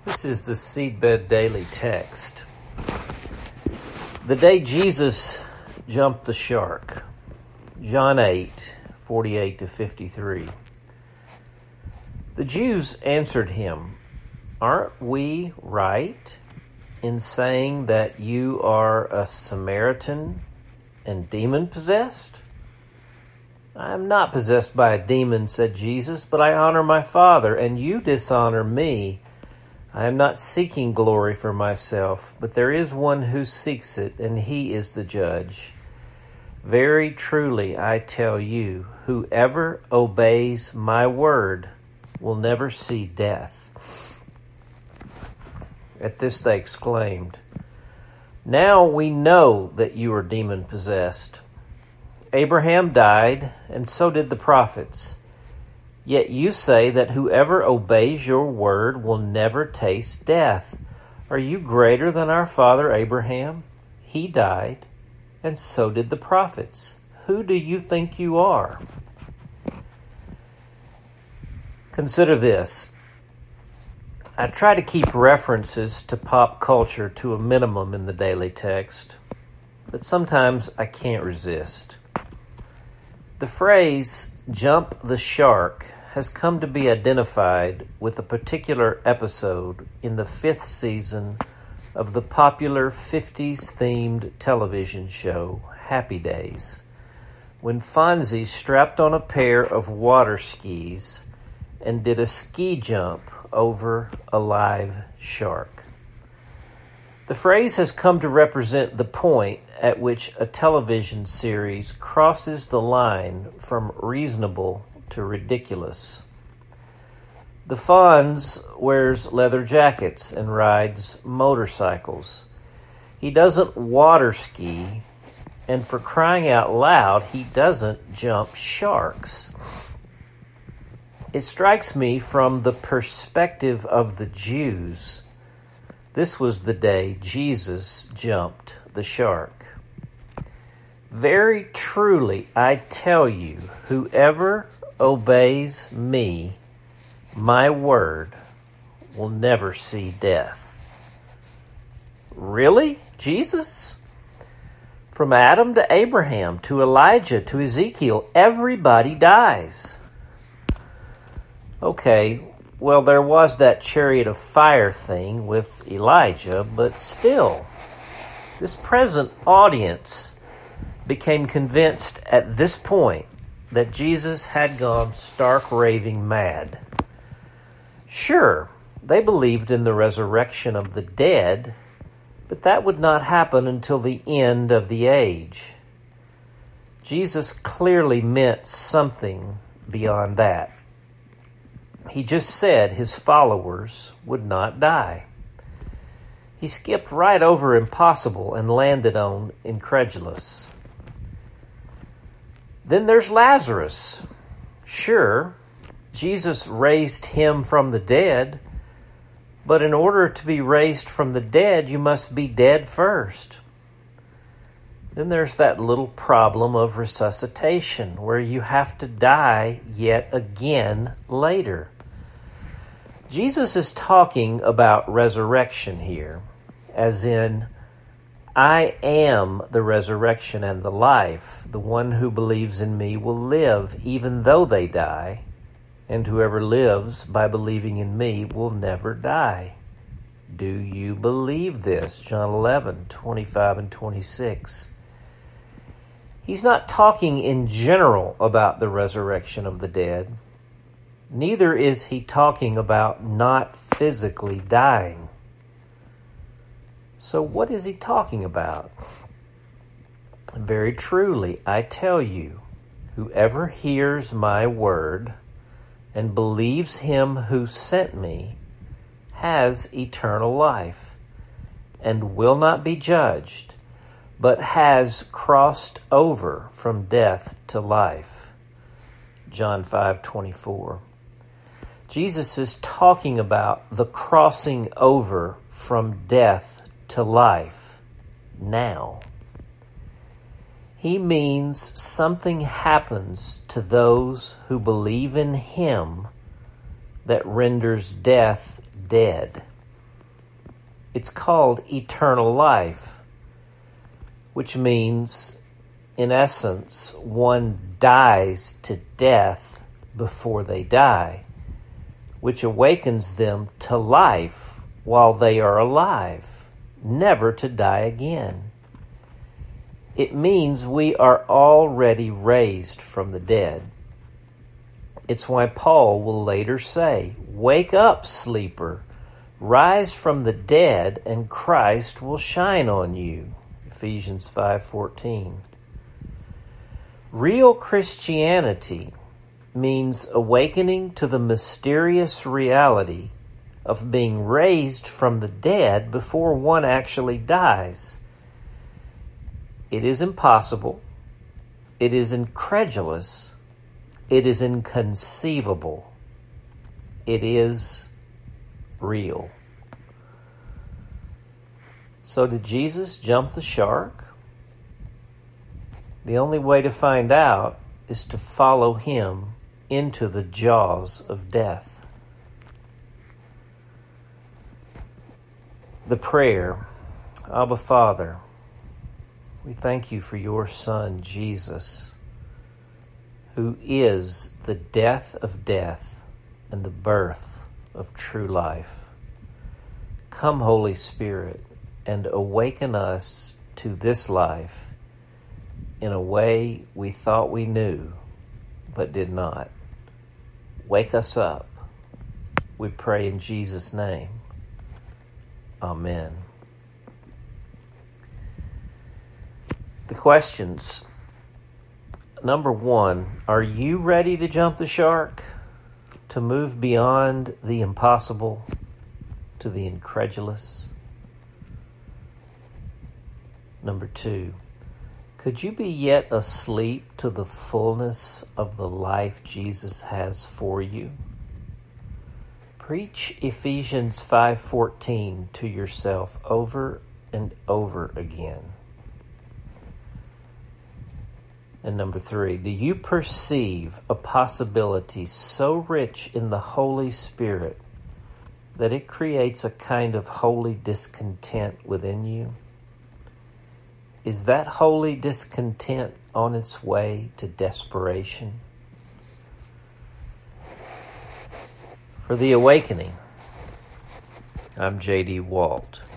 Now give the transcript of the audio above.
This is the Seedbed Daily Text. The day Jesus jumped the shark. John 8, 48-53. The Jews answered him, "Aren't we right in saying that you are a Samaritan and demon-possessed?" "I am not possessed by a demon," said Jesus, "but I honor my Father, and you dishonor me. I am not seeking glory for myself, but there is one who seeks it, and he is the judge. Very truly, I tell you, whoever obeys my word will never see death." At this they exclaimed, "Now we know that you are demon-possessed. Abraham died, and so did the prophets. Yet you say that whoever obeys your word will never taste death. Are you greater than our father Abraham? He died, and so did the prophets. Who do you think you are?" Consider this. I try to keep references to pop culture to a minimum in the daily text, but sometimes I can't resist. The phrase, "jump the shark," has come to be identified with a particular episode in the 5th season of the popular 50s-themed television show Happy Days, when Fonzie strapped on a pair of water skis and did a ski jump over a live shark. The phrase has come to represent the point at which a television series crosses the line from reasonable to ridiculous. The Fonz wears leather jackets and rides motorcycles. He doesn't water ski, and for crying out loud, he doesn't jump sharks. It strikes me from the perspective of the Jews. This was the day Jesus jumped the shark. "Very truly, I tell you, whoever obeys me, my word, will never see death." Really, Jesus? From Adam to Abraham to Elijah to Ezekiel, everybody dies. Okay, well, there was that chariot of fire thing with Elijah, but still, this present audience became convinced at this point that Jesus had gone stark raving mad. Sure, they believed in the resurrection of the dead, but that would not happen until the end of the age. Jesus clearly meant something beyond that. He just said his followers would not die. He skipped right over impossible and landed on incredulous. Then there's Lazarus. Sure, Jesus raised him from the dead, but in order to be raised from the dead, you must be dead first. Then there's that little problem of resuscitation, where you have to die yet again later. Jesus is talking about resurrection here, as in, "I am the resurrection and the life. The one who believes in me will live even though they die, and whoever lives by believing in me will never die." Do you believe this? John 11, 25 and 26. He's not talking in general about the resurrection of the dead. Neither is he talking about not physically dying. So what is he talking about? "Very truly, I tell you, whoever hears my word and believes him who sent me has eternal life and will not be judged, but has crossed over from death to life." John 5:24. Jesus is talking about the crossing over from death to life now. He means something happens to those who believe in him that renders death dead. It's called eternal life, which means, in essence, one dies to death before they die, which awakens them to life while they are alive, never to die again. It means we are already raised from the dead. It's why Paul will later say, "Wake up, sleeper, rise from the dead, and Christ will shine on you." Ephesians 5:14. Real Christianity means awakening to the mysterious reality of being raised from the dead before one actually dies. It is impossible. It is incredulous. It is inconceivable. It is real. So did Jesus jump the shark? The only way to find out is to follow him into the jaws of death. The prayer, Abba Father, we thank you for your Son, Jesus, who is the death of death and the birth of true life. Come, Holy Spirit, and awaken us to this life in a way we thought we knew, but did not. Wake us up. We pray in Jesus' name. Amen. The questions. Number 1, are you ready to jump the shark? To move beyond the impossible to the incredulous? Number 2, could you be yet asleep to the fullness of the life Jesus has for you? Preach Ephesians 5:14 to yourself over and over again. And number 3, do you perceive a possibility so rich in the Holy Spirit that it creates a kind of holy discontent within you? Is that holy discontent on its way to desperation? For The Awakening, I'm J.D. Walt.